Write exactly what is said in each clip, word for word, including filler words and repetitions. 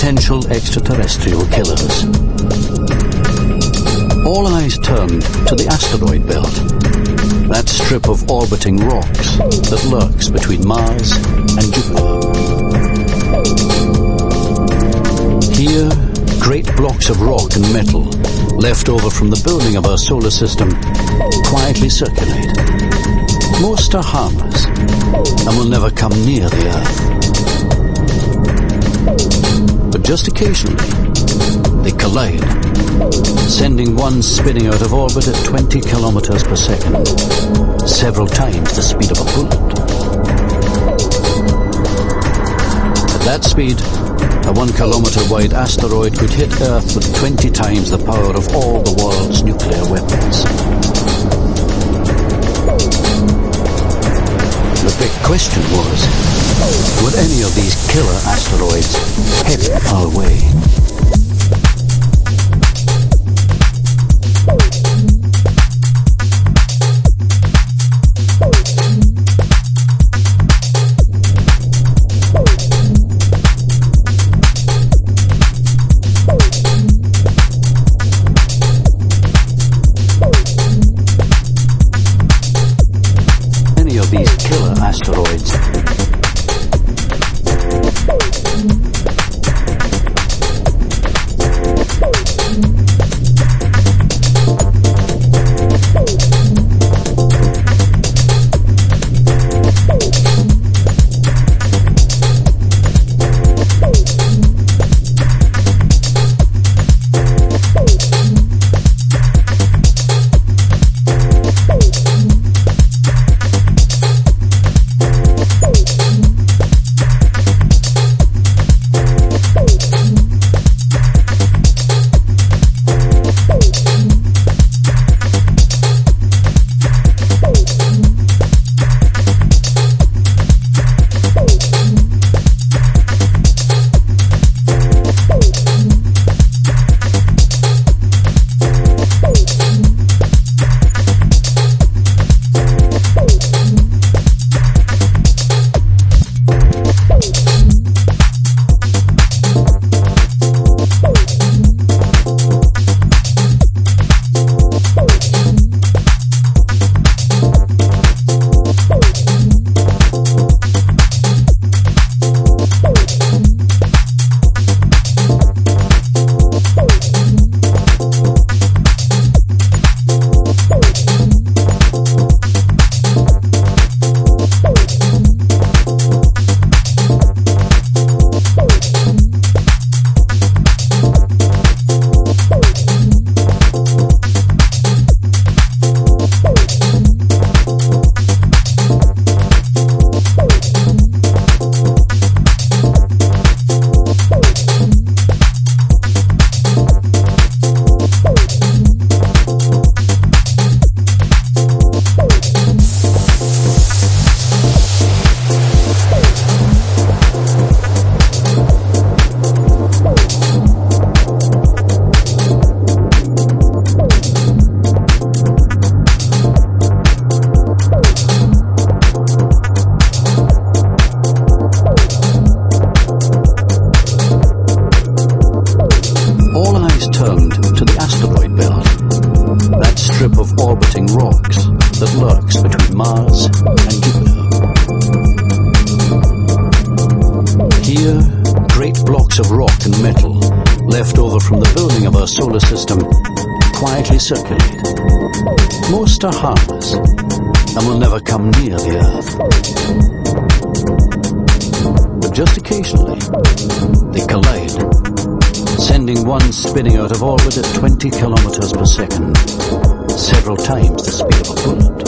potential extraterrestrial killers. All eyes turned to the asteroid belt, that strip of orbiting rocks that lurks between Mars and Jupiter. Here, great blocks of rock and metal, left over from the building of our solar system, quietly circulate. Most are harmless and will never come near the Earth. But just occasionally, they collide, sending one spinning out of orbit at twenty kilometers per second, several times the speed of a bullet. At that speed, a one kilometer wide asteroid could hit Earth with twenty times the power of all the world's nuclear weapons. The big question was, would any of these killer asteroids head our way? These killer asteroids. orbiting rocks that lurks between Mars and Jupiter. Here, great blocks of rock and metal, left over from the building of our solar system, quietly circulate. Most are harmless and will never come near the Earth. But just occasionally, they collide, sending one spinning out of orbit at twenty kilometers per second, several times the speed of a bullet.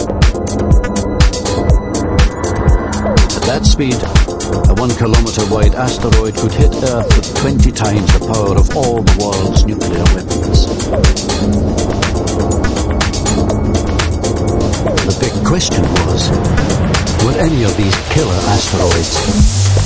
At that speed, a one kilometer wide asteroid could hit Earth with twenty times the power of all the world's nuclear weapons. The big question was, would any of these killer asteroids